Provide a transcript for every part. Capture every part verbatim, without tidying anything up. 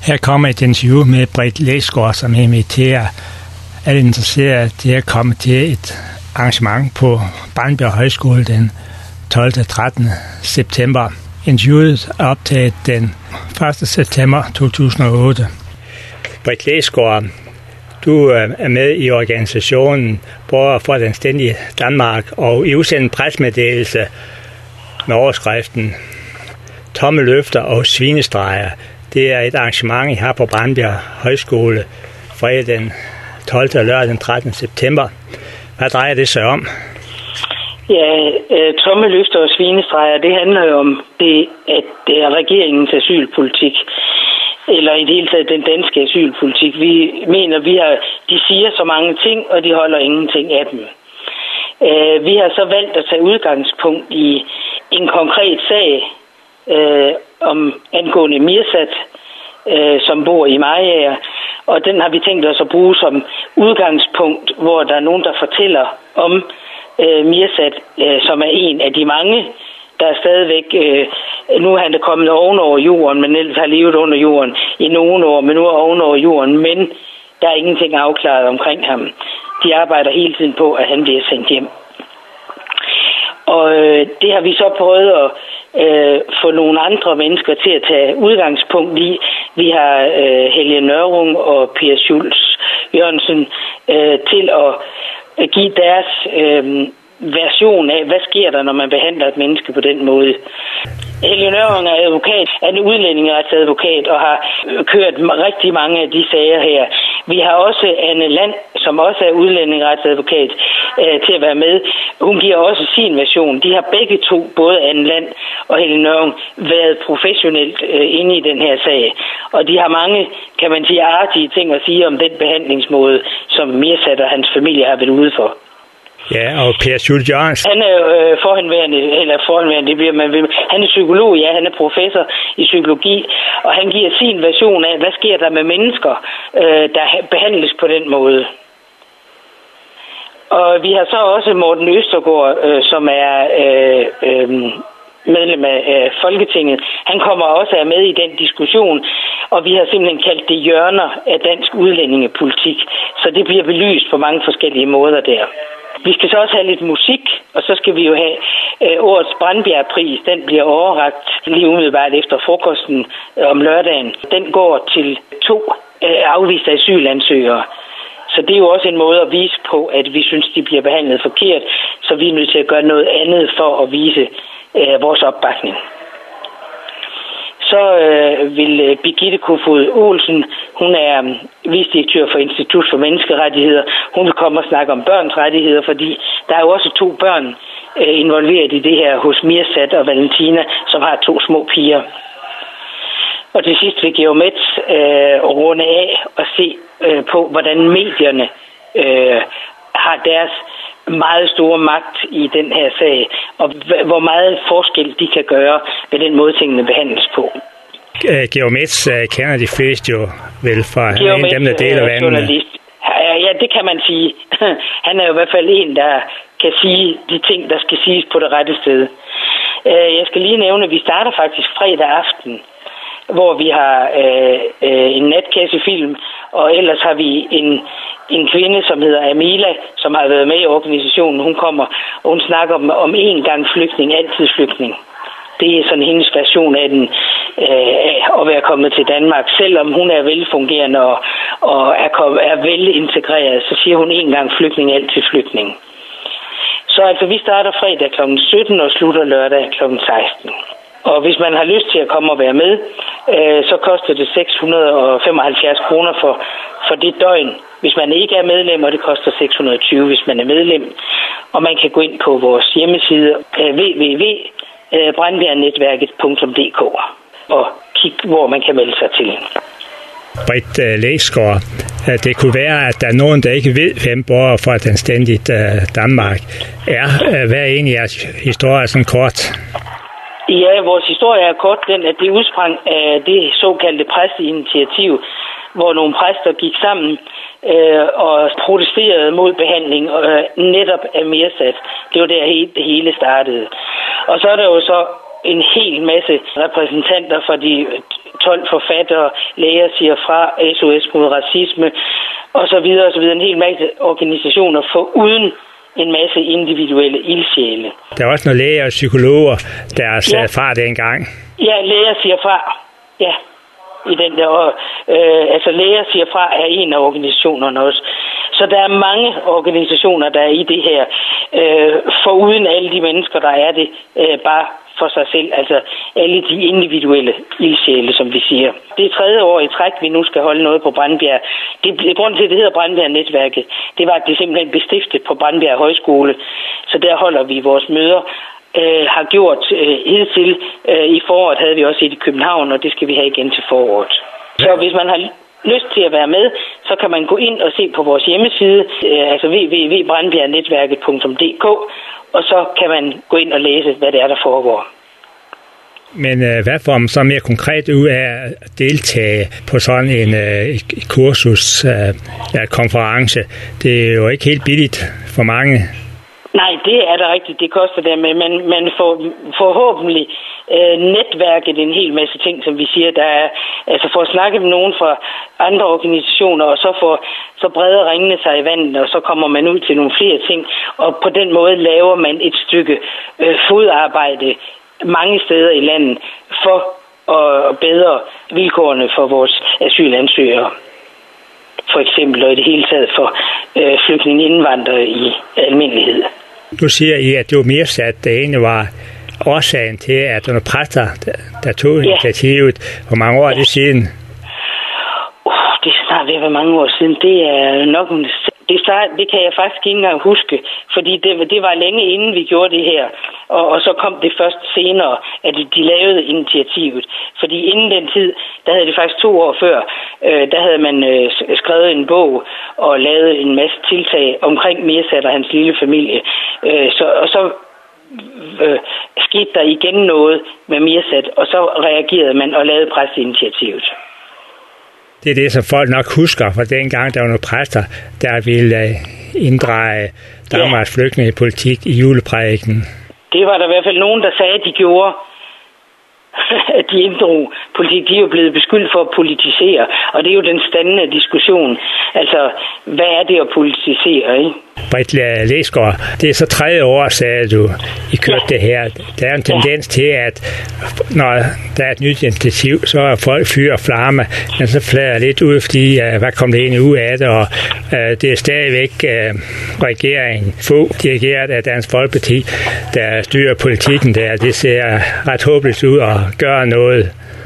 Her kommer et interview med Britt Læsgaard, som inviterer alle interesserede til at komme til et arrangement på Brandbjerg Højskole den tolvte og trettende september. Interviewet er optaget den første september to tusind og otte. Britt Læsgaard, du er med i organisationen Borgere for et Anstændigt Danmark, og I udsendte en pressemeddelelse med overskriften Tomme løfter og svinestreger. Det er et arrangement, I har på Brandbjerg Højskole fredag den tolvte og lørdag den trettende september. Hvad drejer det sig om? Ja, øh, tomme løfter og svinestreger, det handler jo om, det, at det er regeringens asylpolitik, eller i det hele taget den danske asylpolitik. Vi mener, vi har, de siger så mange ting, og de holder ingenting af dem. Øh, vi har så valgt at tage udgangspunkt i en konkret sag øh, om angående Mirsad, øh, som bor i Mariager, og den har vi tænkt os at bruge som udgangspunkt, hvor der er nogen, der fortæller om øh, Mirsad, øh, som er en af de mange, der er stadigvæk, øh, nu er han kommet ovenover jorden, men ellers har levet under jorden i nogle år, men nu er ovenover jorden, men der er ingenting afklaret omkring ham. De arbejder hele tiden på, at han bliver sendt hjem. Og øh, det har vi så prøvet at øh, få nogle andre mennesker til at tage udgangspunkt i. Vi har øh, Helge Nørrung og Per Schultz Jørgensen øh, til at give deres øh, version af, hvad sker der, når man behandler et menneske på den måde. Helge Nørrung er advokat, er en udlændingeretsadvokat og har kørt rigtig mange af de sager her. Vi har også Anne Land, som også er udlændingeretsadvokat, øh, til at være med. Hun giver også sin version. De har begge to, både Anne Land og Helge Nørrung, været professionelt øh, inde i den her sag. Og de har mange, kan man sige, artige ting at sige om den behandlingsmåde, som Mirsad og hans familie har været ude for. Ja, og Per Schultz Jørgensen. Han er øh, forhenværende, eller forhenværende, det bliver man ved. Han er psykolog, ja, han er professor i psykologi, og han giver sin version af, hvad sker der med mennesker, øh, der behandles på den måde. Og vi har så også Morten Østergaard, øh, som er øh, øh, medlem af øh, Folketinget. Han kommer også med i den diskussion, og vi har simpelthen kaldt det hjørner af dansk udlændingepolitik, så det bliver belyst på mange forskellige måder der. Vi skal så også have lidt musik, og så skal vi jo have øh, årets Brandbjergpris. Den bliver overrakt lige umiddelbart efter frokosten øh, om lørdagen. Den går til to øh, afviste asylansøgere. Så det er jo også en måde at vise på, at vi synes, de bliver behandlet forkert, så vi er nødt til at gøre noget andet for at vise øh, vores opbakning. Så øh, vil øh, Birgitte Kofod Olsen, hun er øh, vicedirektør for Institut for Menneskerettigheder, hun vil komme og snakke om børns rettigheder, fordi der er jo også to børn øh, involveret i det her hos Mirsad og Valentina, som har to små piger. Og til sidst vil Georg Metz øh, runde af og se øh, på, hvordan medierne øh, har deres meget store magt i den her sag, og hvor meget forskel de kan gøre ved den måde, tingene behandles på. Georg Metz kender de fleste jo vel fra en af dem, der deler vandene. Ja, det kan man sige. Han er jo i hvert fald en, der kan sige de ting, der skal siges på det rette sted. Jeg skal lige nævne, at vi starter faktisk fredag aften, hvor vi har øh, en natkassefilm, og ellers har vi en, en kvinde, som hedder Amila, som har været med i organisationen. Hun kommer, og hun snakker om, om en gang flygtning, altid flygtning. Det er sådan hendes version af den, øh, at være kommet til Danmark. Selvom hun er velfungerende og, og er, kom, er velintegreret, så siger hun en gang flygtning, altid flygtning. Så altså, vi starter fredag klokken sytten og slutter lørdag klokken seksten. Og hvis man har lyst til at komme og være med, øh, så koster det seks hundrede og femoghalvfjerds kroner for, for det døgn, hvis man ikke er medlem, og det koster seks hundrede og tyve, hvis man er medlem. Og man kan gå ind på vores hjemmeside øh, w w w punktum brandbjergnetværket punktum d k og kigge, hvor man kan melde sig til. Britt Læsgaard, det kunne være, at der er nogen, der ikke ved, hvem Borgere for et Anstændigt Danmark er. Hvad er egentlig jeres historie sådan kort? Ja, vores historie er kort, den at det udsprang af det såkaldte præsteinitiativ, hvor nogle præster gik sammen øh, og protesterede mod behandling øh, netop af Mirsad. Det var der det hele startede. Og så er der jo så en hel masse repræsentanter fra de tolv forfattere, læger siger fra, S O S mod racisme, og så videre, og så videre. En hel masse organisationer for uden en masse individuelle ildsjæle. Der er også nogle læger og psykologer, der er sat ja. fra dengang. Ja, læger siger fra. Ja, i den der. Og, øh, altså læger siger fra er en af organisationerne også. Så der er mange organisationer, der er i det her, øh, foruden alle de mennesker, der er det, øh, bare for sig selv, altså alle de individuelle ildsjæle, som vi siger. Det er tredje år i træk, vi nu skal holde noget på Brandbjerg. Det, grunden til, at det hedder Brandbjerg-netværket, det var, at det simpelthen blev stiftet på Brandbjerg Højskole, så der holder vi vores møder. Øh, har gjort øh, hidtil. Øh, I foråret havde vi også et i København, og det skal vi have igen til foråret. Så hvis man har lyst til at være med, så kan man gå ind og se på vores hjemmeside, øh, altså w w w punktum brandbjergnetværket punktum d k, og så kan man gå ind og læse, hvad det er, der foregår. Men øh, hvad får man så mere konkret ud af at deltage på sådan en øh, kursus, øh, ja, konference? Det er jo ikke helt billigt for mange. Nej, det er da rigtigt. Det koster det, men man, man får forhåbentlig øh, netværket en hel masse ting, som vi siger, der er, altså for at snakke med nogen fra andre organisationer, og så får så breder ringene sig i vandet, og så kommer man ud til nogle flere ting, og på den måde laver man et stykke øh, fodarbejde mange steder i landet for at bedre vilkårene for vores asylansøgere. For eksempel, og i det hele taget for øh, flygtninge-indvandrere i almindelighed. Du siger I, at det var mere sat, det ene var årsagen til, at der var præster, der, der tog ja. initiativet. Hvor mange år er det siden? Uh, det er snart ved at være mange år siden. Det er nok en... Det, start, det kan jeg faktisk ikke engang huske, fordi det, det var længe inden vi gjorde det her, og, og så kom det først senere, at de lavede initiativet. Fordi inden den tid, der havde det faktisk to år før, øh, der havde man øh, skrevet en bog og lavet en masse tiltag omkring Mirsad og hans lille familie. Øh, så, og så øh, skete der igen noget med Mirsad, og så reagerede man og lavede præsteinitiativet. Det er det, som folk nok husker fra dengang, der var nogle præster, der ville inddrage Danmarks ja. flygtningepolitik i juleprædiken. Det var der i hvert fald nogen, der sagde, at de gjorde, at de inddrog politik. De er jo blevet beskyldt for at politisere, og det er jo den standende diskussion. Altså, hvad er det at politisere, ikke? Britt Læsgaard, det er så tredje år, sagde du, I kørte ja. det her. Der er en tendens ja. til, at når der er et nyt initiativ, så er folk fyr og flamme, men så flader lidt ud, fordi uh, hvad kom det egentlig ud af det, og uh, det er stadigvæk uh, regeringen, få dirigeret af Dansk Folkeparti, der styrer politikken der. Det ser ret håbløst ud og gør noget.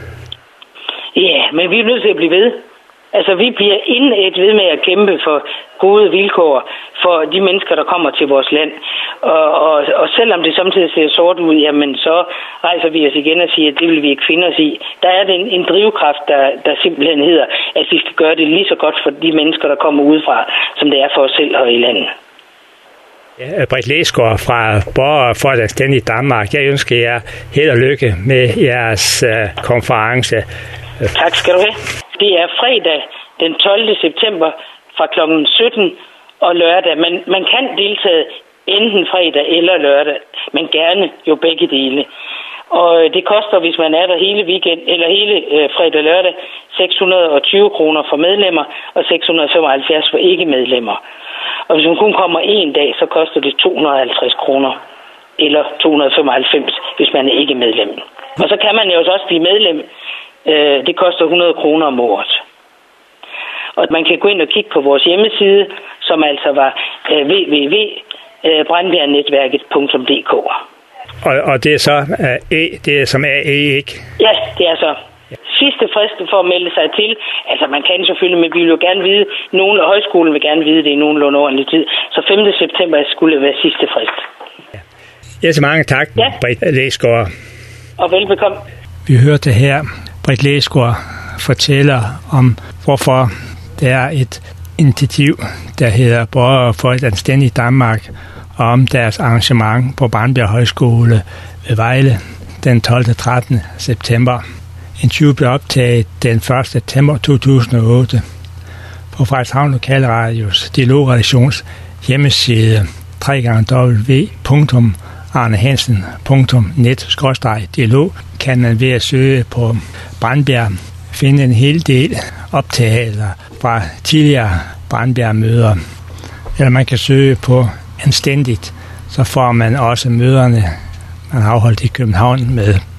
Ja, men vi er nødt til at blive ved. Altså, vi bliver indet ved med at kæmpe for gode vilkår for de mennesker, der kommer til vores land. Og, og, og selvom det samtidig ser sort ud, jamen så rejser vi os igen og siger, at det vil vi ikke finde os i. Der er det en, en drivkraft, der, der simpelthen hedder, at vi skal gøre det lige så godt for de mennesker, der kommer udefra, som det er for os selv her i landet. Ja, Britt Læsgaard fra Borgere for et Anstændigt Danmark. Jeg ønsker jer held og lykke med jeres uh, konference. Tak skal du have. Det er fredag den tolvte september fra klokken sytten og lørdag. Man, man kan deltage enten fredag eller lørdag, men gerne jo begge dele. Og det koster, hvis man er der hele weekend eller hele øh, fredag og lørdag, seks hundrede og tyve kroner for medlemmer og seks hundrede og femoghalvfjerds for ikke-medlemmer. Og hvis man kun kommer en dag, så koster det to hundrede og halvtreds kroner eller to hundrede og femoghalvfems, hvis man er ikke-medlem. Og så kan man jo også blive medlem. Det koster hundrede kroner om året. Og man kan gå ind og kigge på vores hjemmeside, som altså var w w w punktum brandbjergnetværket punktum d k. Og, og det er så uh, E, det er som A E, ikke? Ja, det er så. Sidste frist for at melde sig til. Altså man kan selvfølgelig, men vi vil jo gerne vide, nogle af højskolen vil gerne vide det i nogenlunde ordentlig tid. Så femte september skulle være sidste frist. Ja, ja så mange tak, ja. Britt Læsgaard. Og velbekomme. Vi hørte her Britt Læsgaard fortæller om, hvorfor der er et initiativ, der hedder Borgere for et Anstændigt Danmark, og om deres arrangement på Brandbjerg Højskole ved Vejle den tolvte og trettende september. Interviewet blev optaget den første september to tusind og otte på Frederikshavn Lokalradios dialogredaktions hjemmeside w w w punktum arnehansen punktum net skråstreg dialog kan man ved at søge på Brandbjerg finde en hel del optagelser fra tidligere Brandbjerg-møder. Eller man kan søge på Anstændigt, så får man også møderne, man har afholdt i København med